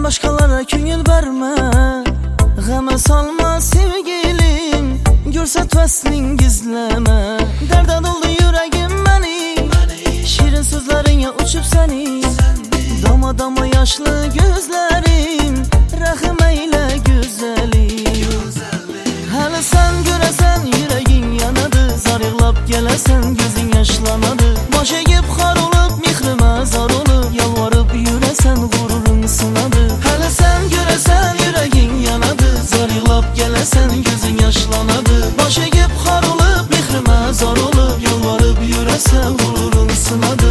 başkalara köngül verme, g'ame salma sevgilim, ko'rsatmasning gizlama. Derde doldu yüreğim beni, şirin sözlerinle uçup seni. Dama dama yaşlı gözlerim, rahim eyle güzelim. Hele sen göresen yüreğin yanadı, zar yığlap gelesen gözün yaşlanadı. Baş egip xar olup mihrime zar olup, yalvarıp yüresen gururun sınadı. Hele sen göresen yüreğin yanadı, zar yığlap gelesen gözün yaşlanadı. Baş egip xar olup mihrime zar olup, yalvarıp yüresen gururun sınadı.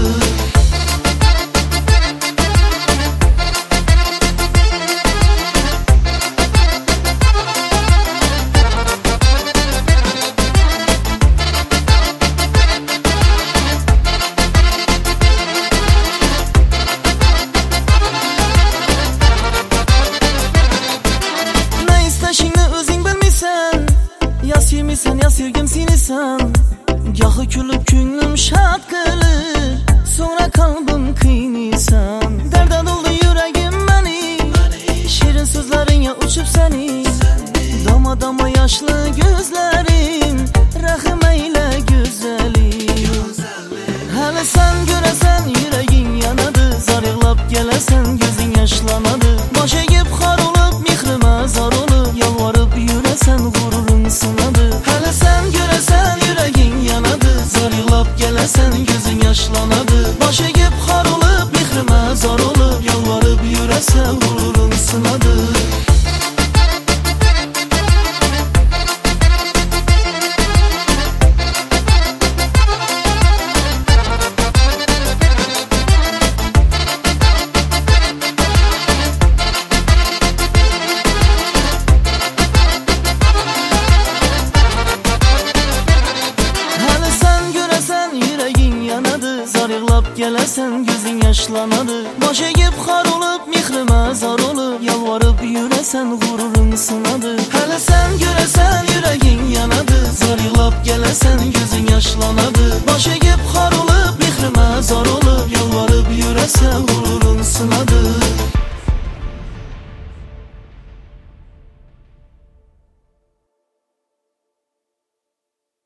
Yemisen ya sevgim senisan, gahı külüp küngüm şad kılır, sonra kalbim kıynisan. Derde doldu yüreğim beni, şirin sözlerinle uçup seni. Dama dama yaşlı gözlerim, rahim eyle güzelim. Hele sen göresen yüreğin yanadı, zar yığlap gelesen gözün yaşlanadı. Baş egip xar olup mihrime zar olup, yalvarıp yüresen gururun sınadı. Hele sen göresen yüreğin yanadı, zar yığlap gelesen gözün yaşlanadı. Baş egip xar olup mihrime zar olup, yalvarıp yüresen gururun sınadı. Zar yığlap gelesen gözün yaşlanadı. Baş egip xar olup mihrime zar olup, yalvarıp yüresen gururun sınadı.